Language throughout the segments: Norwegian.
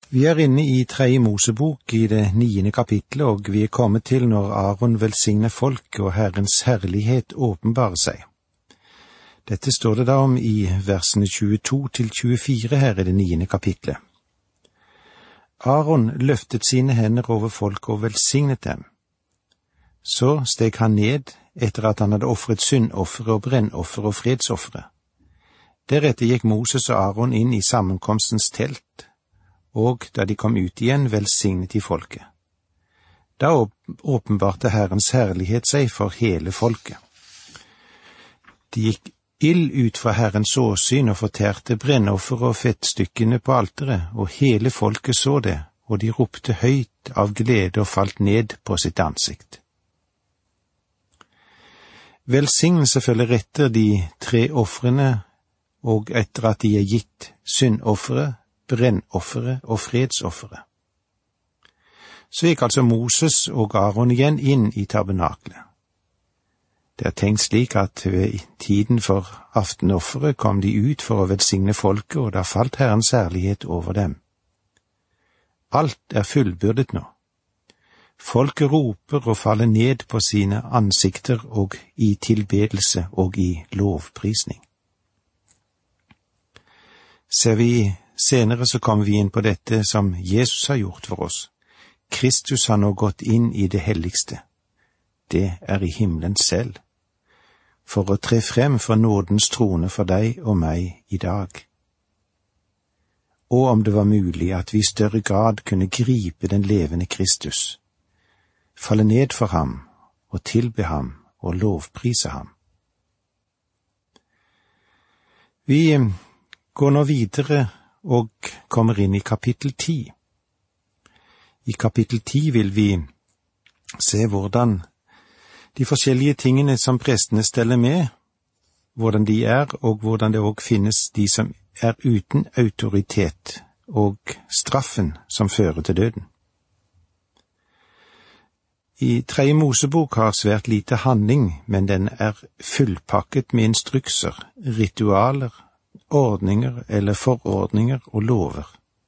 Vi er inne i 3. Mosebok i det 9. kapitlet, og vi er kommet til når Aaron velsigner folk og Herrens herlighet åpenbarer seg. Dette står det da om i versene 22-24 her i det 9. kapitlet. Aaron løftet sine hender over folk og velsignet dem. Så steg han ned etter at han hadde offret syndoffere og brennoffere og fredsoffere. Deretter gikk Moses og Aaron inn i sammenkomstens telt, og da de kom ut igjen, velsignet de folket. Da åpenbarte Herrens herlighet seg for hele folket. Det gikk ild ut fra Herrens åsyn og fortærte brennoffer og fettstykkene på alteret, og hele folket så det, og de ropte høyt av glede og falt ned på sitt ansikt. Velsignelse følger etter de 3 ofrene, og etter at de er gitt syndoffere, brennoffere og fredsoffere. Så gikk altså Moses og Aaron igjen inn i tabernaklet. Det er tenkt slik at ved tiden for aftenofferet kom de ut for å velsigne folket, og da falt Herrens herlighet over dem. Alt er fullbyrdet nå. Folket roper og faller ned på sine ansikter og i tilbedelse og i lovprisning. Ser vi senere så kommer vi inn på dette som Jesus har gjort for oss. Kristus har nå gått inn i det helligste. Det er i himmelen selv, for å tre frem for nådens trone for deg og meg i dag. Og om det var mulig at vi i større grad kunne gripe den levende Kristus, falle ned for ham og tilbe ham og lovprise ham. Vi går nå videre og kommer inn i kapittel 10. I kapittel 10 vil vi se hvordan de forskjellige tingene som prestene steller med, hvordan de er, og hvordan det også finnes de som er uten autoritet, og straffen som fører til døden. I 3. Mosebok har svært lite handling, men den er fullpakket med instrukser, ritualer, ordninger eller forordninger og lover.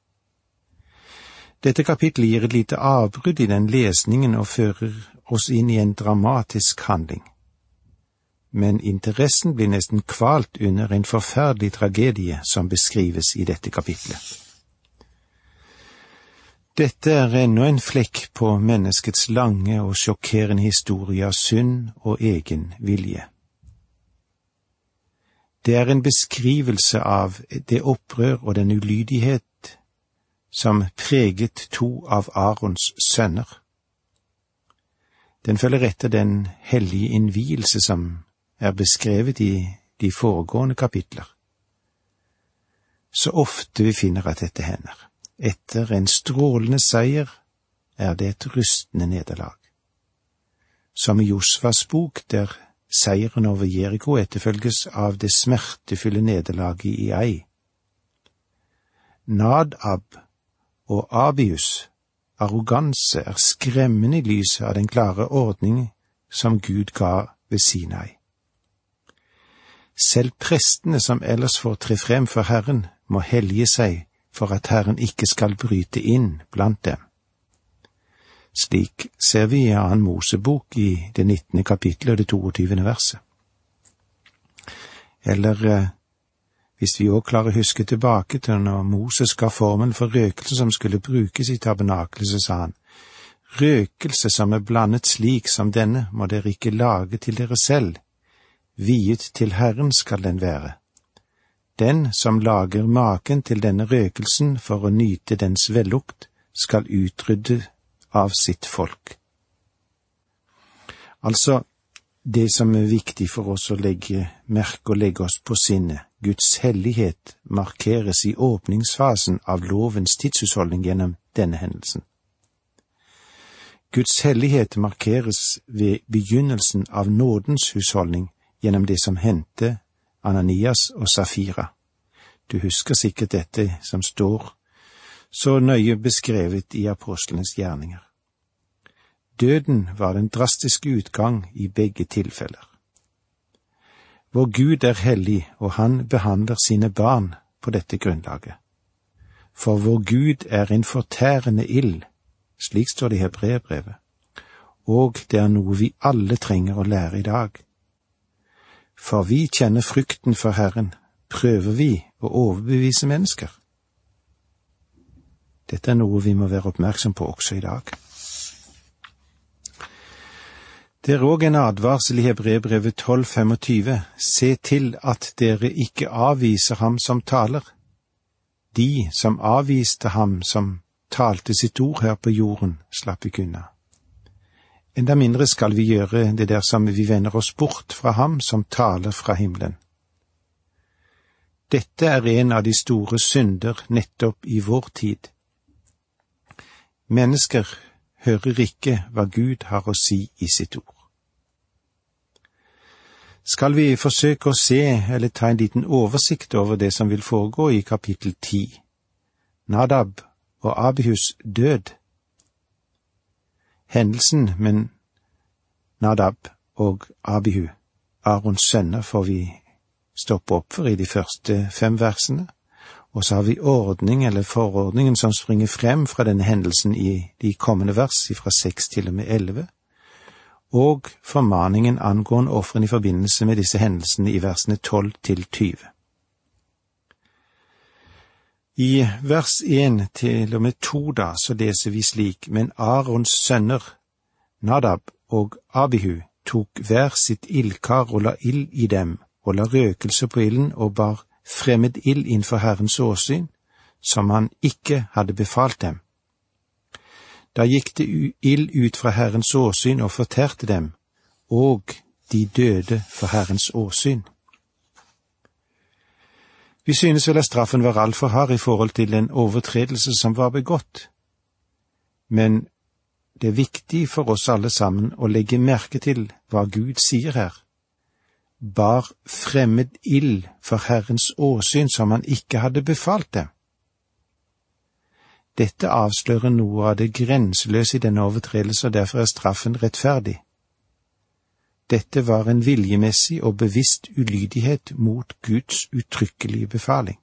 Dette kapitlet gir et lite avbrudd i den lesningen og fører oss inn i en dramatisk handling. Men interessen blir nesten kvalt under en forferdelig tragedie som beskrives i dette kapitlet. Dette er ennå en flekk på menneskets lange og sjokkerende historie av synd og egen vilje. Det er en beskrivelse av det opprør og den ulydighet som preget 2 av Aarons sønner. Den følger etter den hellige innvielse som er beskrevet i de foregående kapitler. Så ofte vi finner at dette hender. Etter en strålende seier er det et rystende nederlag. Som i Josvas bok, der seieren over Jericho etterfølges av det smertefulle nederlaget i Ai. Nadab og Abius' arroganse er skremmende i lyset av den klare ordning som Gud ga ved Sinai. Selv prestene som ellers får tre frem for Herren, må hellige seg for at Herren ikke skal bryte inn blant dem. Slik ser vi i 2. Mosebok i det 19. kapitlet og det 22. verset. Eller hvis vi også klarer å huske tilbake til når Moses ga formelen for røkelse som skulle brukes i tabernaklet, så sa han: røkelse som er blandet slik som denne må dere ikke lage til dere selv, viet til Herren skal den være. Den som lager maken til denne røkelsen for å nyte dens vellukt, skal utrydde av sitt folk. Altså, det som er viktig for oss å legge merke og legge oss på sinne, Guds hellighet markeres i åpningsfasen av lovens tidshusholdning gjennom denne hendelsen. Guds hellighet markeres ved begynnelsen av nådens husholdning gjennom det som hendte Ananias og Safira. Du husker sikkert dette som står så nøye beskrevet i apostlenes gjerninger. Døden var den drastiske utgang i begge tilfeller. Vår Gud er hellig, og han behandler sine barn på dette grunnlaget. for vår Gud er en fortærende ild, slik står det i Hebreerbrevet, og det er noe vi alle trenger å lære i dag. For vi kjenner frykten for Herren, prøver vi å overbevise mennesker. Dette er noe vi må være oppmerksom på også i dag. Det er også en advarsel i Hebreerbrevet 12:25. Se til at dere ikke avviser ham som taler. De som avviste ham som talte sitt ord her på jorden, slapp ikke unna. Enda mindre skal vi gjøre det dersom vi vender oss bort fra ham som taler fra himmelen. Dette er en av de store synder nettopp i vår tid. Mennesker hører ikke hva Gud har å si i sitt ord. Skal vi forsøke å se eller ta en liten oversikt over det som vil foregå i kapittel 10, Nadab og Abihus død. Hendelsen med Nadab og Abihu, Arons sønner, får vi stoppe opp for i de første 5 versene, og så har vi ordning eller forordningen som springer frem fra denne hendelsen i de kommende vers fra 6 til og med 11, og formaningen angående offeren i forbindelse med disse hendelsene i versene 12 til 20. I vers 1 til og med 2 så leser vi slik: Men Arons sønner, Nadab og Abihu, tok hver sitt ildkar og la ild i dem, og la røkelse på ilden og bar fremmed ild innfor Herrens åsyn, som han ikke hadde befalt dem. Da gikk det ild ut fra Herrens åsyn og fortærte dem, og de døde for Herrens åsyn. Vi synes vel at straffen var altfor hard i forhold til en overtredelse som var begått, men det er viktig for oss alle sammen å legge merke til hva Gud sier her. Bar fremmed ild for Herrens åsyn som han ikke hadde befalt dem. Dette avslører noe av det grenseløse i denne overtredelse, og derfor er straffen rettferdig. Dette var en viljemessig og bevisst ulydighet mot Guds uttrykkelige befaling.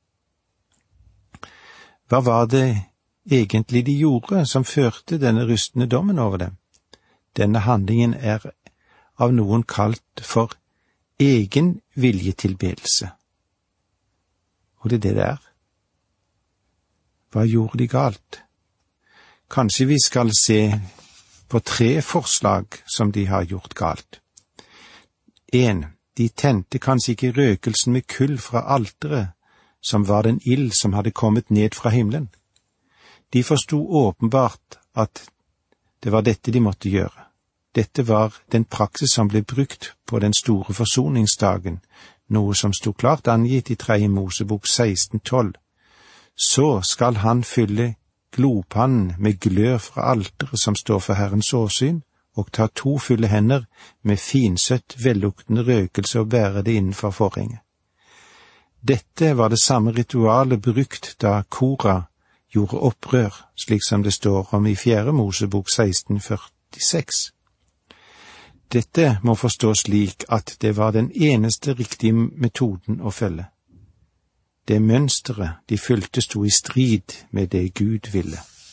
Hva var det egentlig de gjorde som førte denne rystende dommen over dem? Denne handlingen er av noen kalt for egen viljetilbedelse. Og det er det det er. Hva gjorde de galt? Kanskje vi skal se på 3 forslag som de har gjort galt. 1. De tente kanskje ikke røkelsen med kull fra alteret, som var den ild som hadde kommet ned fra himmelen. De forsto åpenbart at det var dette de måtte gjøre. Dette var den praksis som ble brukt på den store forsoningsdagen, noe som stod klart angitt i 3. Mosebok 16:12. Så skal han fylle glopannen med glør fra alteret som står for Herrens åsyn, og ta 2 fulle hender med finsøtt, velluktende røkelse og bære det innenfor forhenget. Dette var det samme ritualet brukt da Korah gjorde opprør, slik som det står om i 4. Mosebok 16:46. Dette må forstås slik at det var den eneste riktige metoden å følge. Det mønsteret de fulgte sto i strid med det Gud ville.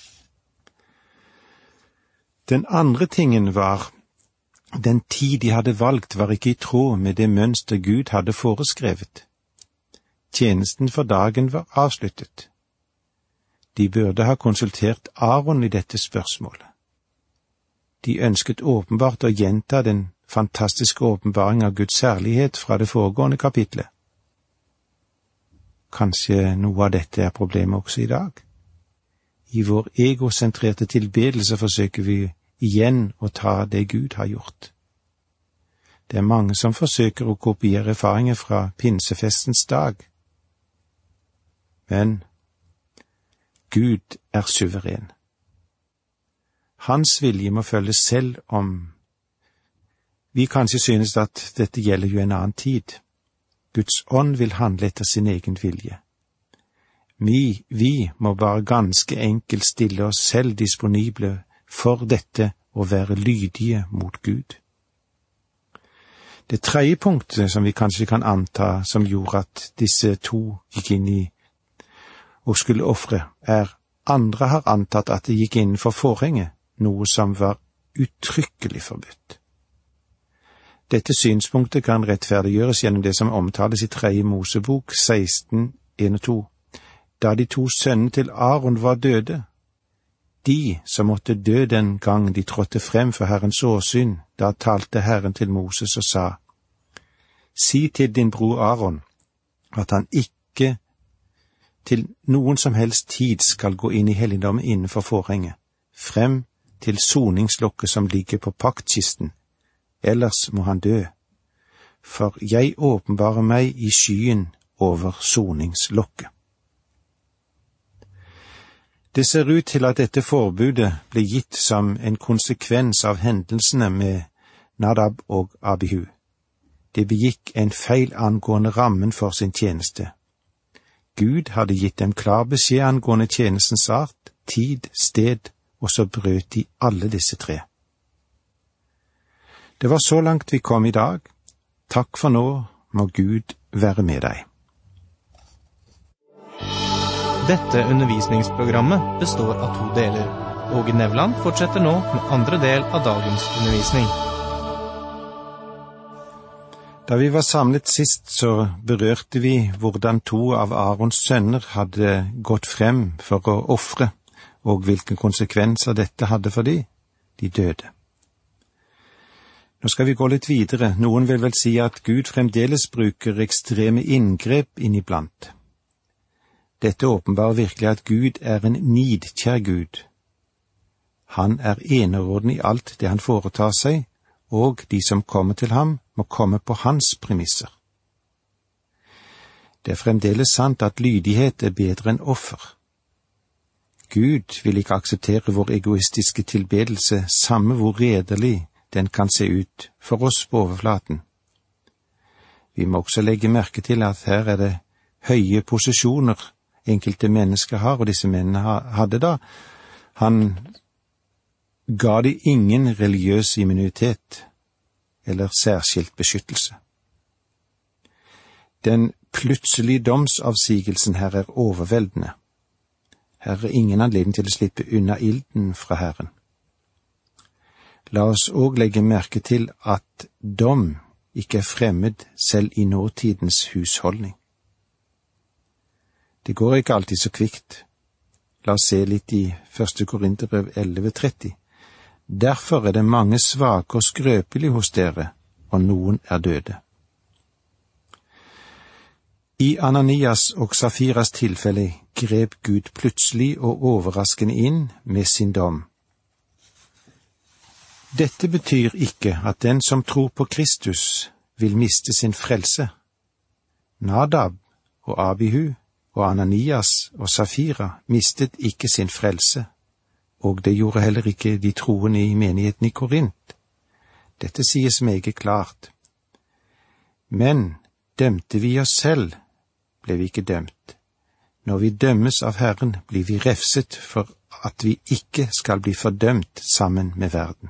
Den andre tingen var, den tid de hadde valgt var ikke i tråd med det mønster Gud hadde foreskrevet. Tjenesten for dagen var avsluttet. De burde ha konsultert Aron i dette spørsmålet. De ønsket åpenbart å gjenta den fantastiske åpenbaring av Guds særlighet fra det foregående kapitlet. Kanskje noe av dette er problemet også i dag. I vår egosentrerte tilbedelse forsøker vi igjen å ta det Gud har gjort. Det er mange som forsøker å kopiere erfaringer fra pinsefestens dag. Men Gud er suveren. Hans vilje må følges selv om vi kanskje synes at dette gjelder jo en annen tid. Guds ånd vil handle etter sin egen vilje. Vi må bare ganske enkelt stille oss selv disponible for dette og være lydige mot Gud. Det 3. punktet som vi kanskje kan anta som gjorde at disse 2 gikk inn i og skulle ofre, andre har antatt at det gikk innenfor forhenget, noe som var uttrykkelig forbudt. Dette synspunktet kan rettferdiggjøres gjennom det som omtales i 3. Mosebok 16:1-2, da de 2 sønnene til Aaron var døde. De som måtte dø den gang de trådte frem for Herrens åsyn, da talte Herren til Moses og sa, «Si til din bror Aaron at han ikke til noen som helst tid skal gå inn i helligdommen innenfor forhenget, frem til soningslokket som ligger på paktkisten, ellers må han dø, for jeg åpenbarer meg i skyen over soningslokket.» Det ser ut til at dette forbudet ble gitt som en konsekvens av hendelsene med Nadab og Abihu. De begikk en feil angående rammen for sin tjeneste. Gud hadde gitt dem klar beskjed angående tjenestens art, tid, sted, og så brøt de alle disse 3. Det var så langt vi kom i dag. Takk for nå, må Gud være med deg. Dette undervisningsprogrammet består av 2 deler. Åge Nevland fortsetter nå med andre del av dagens undervisning. Da vi var samlet sist, så berørte vi hvordan 2 av Arons sønner hadde gått frem for å ofre, og hvilke konsekvenser dette hadde for de døde. Nå skal vi gå litt videre. Noen vil vel si at Gud fremdeles bruker ekstreme inngrep inniblant. Dette åpenbarer virkelig at Gud en nidkjær Gud. Han eneråden i alt det han foretar seg, og de som kommer til ham, må komme på hans premisser. Det fremdeles sant at lydighet bedre enn offer. Gud vil ikke akseptere vår egoistiske tilbedelse, samme hvor redelig den kan se ut for oss på overflaten. Vi må også legge merke til at her det høye posisjoner enkelte mennesker har, og disse mennene hadde da. Han ga de ingen religiøs immunitet eller særskilt beskyttelse. Den plutselige domsavsigelsen her overveldende. Her ingen anledning til å slippe unna ilden fra Herren. La oss også legge merke til at dom ikke fremmed selv i nåtidens husholdning. Det går ikke alltid så kvikt. La oss se litt i 1. Korinterbrev 11:30. Derfor det mange svake og skrøpelige hos dere, og noen døde. I Ananias og Safiras tilfelle grep Gud plutselig og overraskende inn med sin dom. Dette betyr ikke at den som tror på Kristus vil miste sin frelse. Nadab og Abihu og Ananias og Safira mistet ikke sin frelse, og det gjorde heller ikke de troende i menigheten i Korint. Dette sies meget klart. Men dømte vi oss selv, ble vi ikke dømt. Når vi dømmes av Herren, blir vi refset for at vi ikke skal bli fordømt sammen med verden.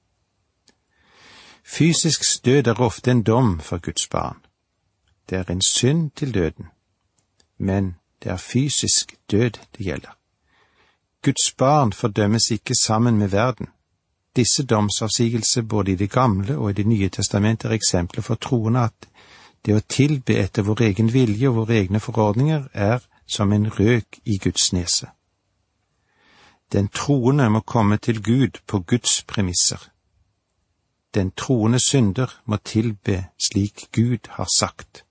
Fysisk død ofte en dom for Guds barn. Det en synd til døden, men det fysisk død det gjelder. Guds barn fordømmes ikke sammen med verden. Disse domsavsigelser både i Det gamle og i Det nye testamentet eksempler for troende at det å tilbe etter vår egen vilje og våre egne forordninger som en røk i Guds nese. Den troende må komme til Gud på Guds premisser. Den troende synder må tilbe slik Gud har sagt.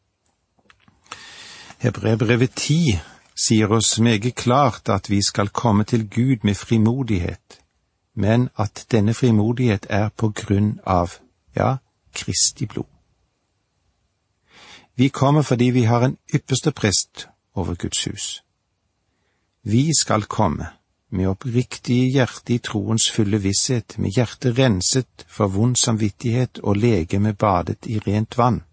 Hebreerbrevet 10 sier oss meget klart at vi skal komme til Gud med frimodighet, men at denne frimodighet på grunn av, Kristi blod. Vi kommer fordi vi har en ypperste prest over Guds hus. Vi skal komme med oppriktige hjerte i troens fulle visshet, med hjertet renset for vond samvittighet og legeme badet i rent vann.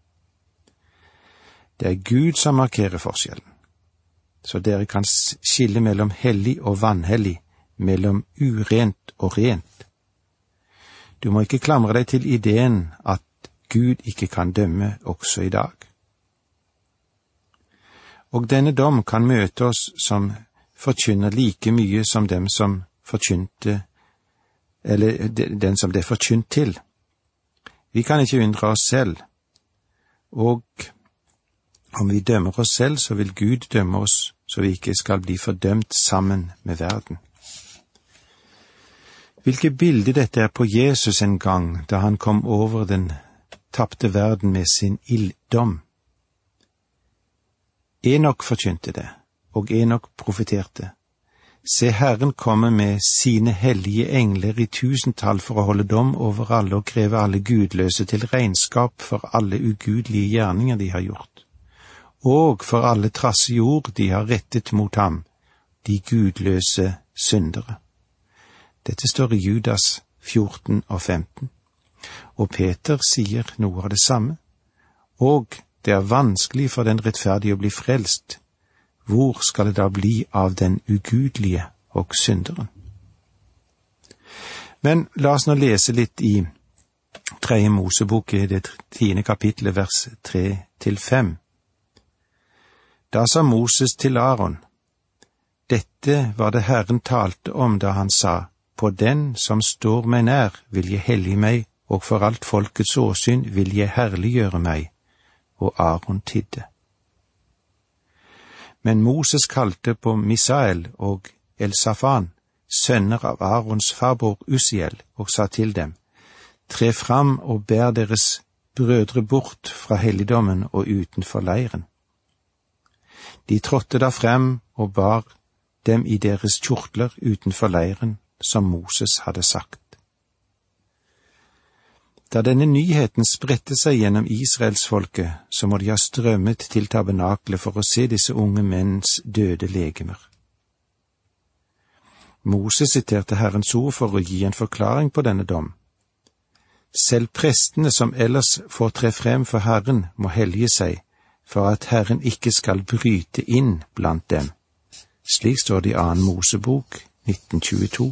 Det Gud som markerer forskjellen, så dere kan skille mellom hellig og vanhellig, mellom urent og rent. Du må ikke klamre deg til ideen at Gud ikke kan dømme også i dag. Og denne dom kan møte oss som forkynner like mye som dem som forkynte, eller den som det er forkynt til. Vi kan ikke undre oss selv, og om vi dømmer oss selv, så vil Gud dømme oss, så vi ikke skal bli fordømt sammen med verden. Hvilket bilde dette er på Jesus en gang, da han kom over den tapte verden med sin ilddom. Enok forkynte det, og Enok profeterte. Se, Herren kommer med sine hellige engler i tusentall for å holde dom over alle og kreve alle gudløse til regnskap for alle ugudelige gjerninger de har gjort, og for alle trassige ord de har rettet mot ham, de gudløse syndere. Dette står i Judas 14 og 15. Og Peter sier noe av det samme. Og det er vanskelig for den rettferdige å bli frelst. Hvor skal det da bli av den ugudelige og synderen? Men la oss nå lese litt i 3. Mosebok, det 10. kapittelet, vers 3-5. Da sa Moses til Aaron, dette var det Herren talte om da han sa, på den som står meg nær vil jeg hellige meg, og for alt folkets åsyn vil jeg herliggjøre meg. Og Aaron tidde. Men Moses kalte på Misael og Elsafan, sønner av Aarons farbror Uziel, og sa til dem, tre fram og bær deres brødre bort fra helligdommen og utenfor leiren. De trådte da frem og bar dem i deres kjortler utenfor leiren, som Moses hadde sagt. Da denne nyheten spredte seg gjennom Israelsfolket, så må de ha strømmet til tabernaklet for å se disse unge menns døde legemer. Moses siterte Herrens ord for å gi en forklaring på denne dom. Selv prestene som ellers får tre frem for Herren, må hellige seg, for at Herren ikke skal bryte inn blant dem. Slik står det i 2. Mosebok 1922.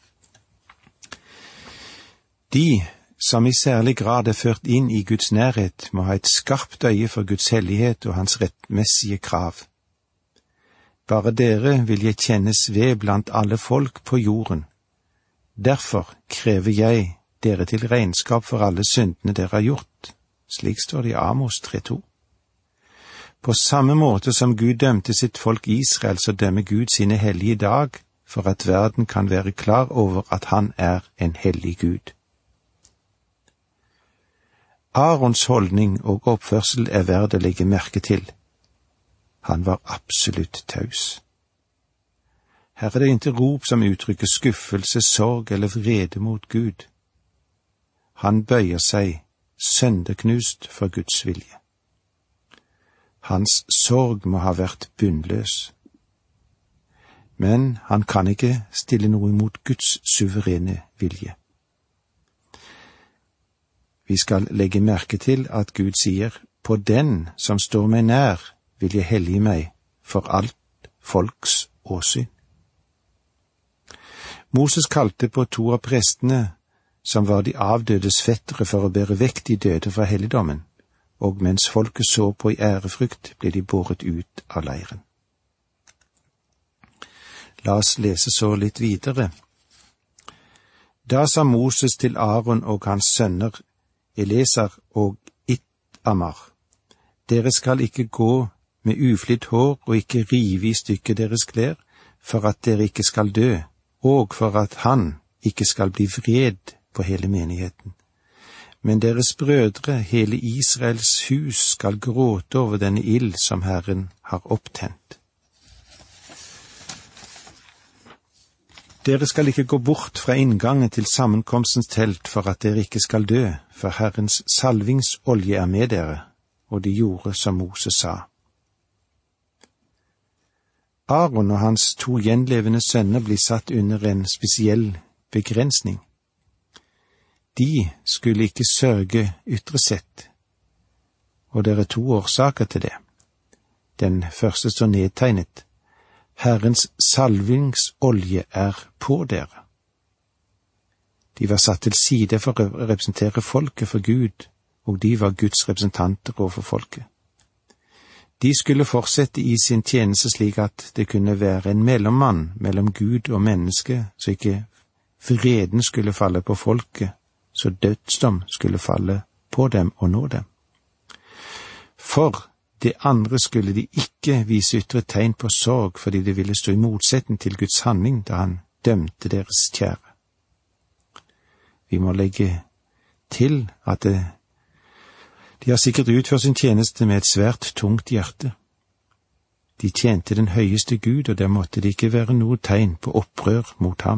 De som i særlig grad er ført inn i Guds nærhet, må ha et skarpt øye for Guds hellighet og hans rettmessige krav. Bare dere vil jeg kjennes ved blant alle folk på jorden. Derfor krever jeg dere til regnskap for alle syndene dere har gjort. Slik står det i Amos 3:2. På samme måte som Gud dømte sitt folk Israel, så dømmer Gud sine hellige i dag, for at verden kan være klar over at han er en hellig Gud. Aarons holdning og oppførsel er verd å legge merke til. Han var absolutt taus. Her er det ikke rop som uttrykker skuffelse, sorg eller vrede mot Gud. Han bøyer seg, sønderknust for Guds vilje. Hans sorg må ha vært bunnløs. Men han kan ikke stille noe imot Guds suverene vilje. Vi skal legge merke til at Gud sier, på den som står meg nær, vil jeg hellige meg for alt folks åsyn. Moses kalte på 2 av prestene, som var de avdødes fettere, for å bære vekk de døde fra helligdommen, og mens folket så på i ærefrykt, ble de båret ut av leiren. La oss lese så litt videre. Da sa Moses til Aaron og hans sønner, Eleser og Itamar, dere skal ikke gå med uflitt hår og ikke rive i stykker deres klær, for at dere ikke skal dø, og for at han ikke skal bli vred på hele menigheten. Men deres brødre, hele Israels hus, skal gråte over denne ild som Herren har opptent. Dere skal ikke gå bort fra inngangen til sammenkomstens telt for at dere ikke skal dø, for Herrens salvingsolje er med dere, og de gjorde som Moses sa. Aaron og hans 2 gjenlevende sønner blir satt under en spesiell begrensning. De skulle ikke sørge ytre sett, og det er 2 årsaker til det. Den første står nedtegnet. Herrens salvingsolje er på dere. De var satt til side for å representere folket for Gud, og de var Guds representanter overfor folket. De skulle fortsette i sin tjeneste slik at det kunne være en mellommann mellom Gud og menneske, så ikke vreden skulle falle på folket, så dødsdom skulle falle på dem og nå dem. For det andre skulle de ikke vise ytre tegn på sorg, fordi det ville stå i motsetning til Guds handling da han dømte deres kjære. Vi må legge til at de har sikkert utført sin tjeneste med et svært tungt hjerte. De tjente den høyeste Gud, og der måtte det ikke være noe tegn på opprør mot ham.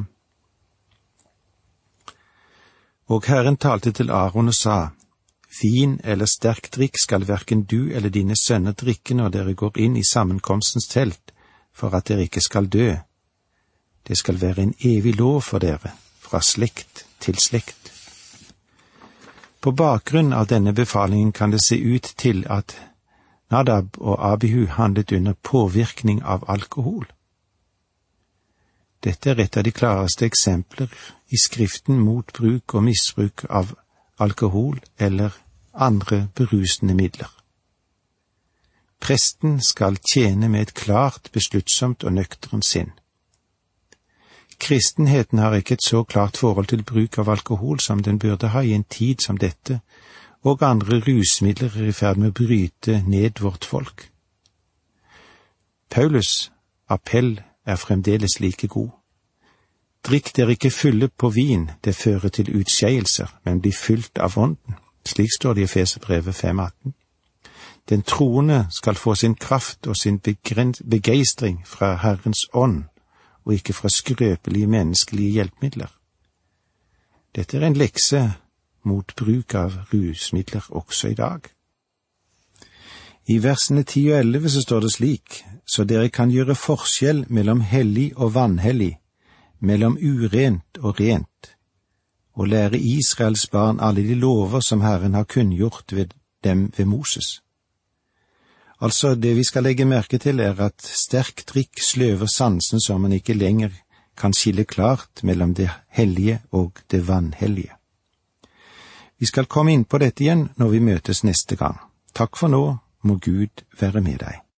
Og Herren talte til Aaron og sa, vin eller sterk drikk skal hverken du eller dine sønner drikke når dere går inn i sammenkomstens telt, for at dere ikke skal dø. Det skal være en evig lov for dere, fra slekt til slekt. På bakgrunn av denne befalingen kan det se ut til at Nadab og Abihu handlet under påvirkning av alkohol. Dette er et av de klareste eksempler i Skriften mot bruk og misbruk av alkohol eller andre berusende midler. Presten skal tjene med et klart, besluttsomt og nøkternt sinn. Kristenheten har ikke et så klart forhold til bruk av alkohol som den burde ha i en tid som dette, og andre rusmidler er i ferd med å bryte ned vårt folk. Paulus' appell er fremdeles like god. Drikk dere ikke fulle på vin, det fører til utskeielser, men bli fylt av ånden. Slik står det i Efeserbrevet 5:18. Den troende skal få sin kraft og sin begeistring fra Herrens ånd, og ikke fra skrøpelige menneskelige hjelpemidler. Dette er en lekse mot bruk av rusmidler også i dag. I versene 10 og 11 så står det slik, så dere kan gjøre forskjell mellom hellig og vanhellig, mellom urent og rent, og lære Israels barn alle de lover som Herren har kunngjort ved dem ved Moses. Altså, det vi skal legge merke til er at sterk drikk sløver sansen så man ikke lenger kan skille klart mellom det hellige og det vanhellige. Vi skal komme inn på dette igjen når vi møtes neste gang. Takk for nå, må Gud være med deg.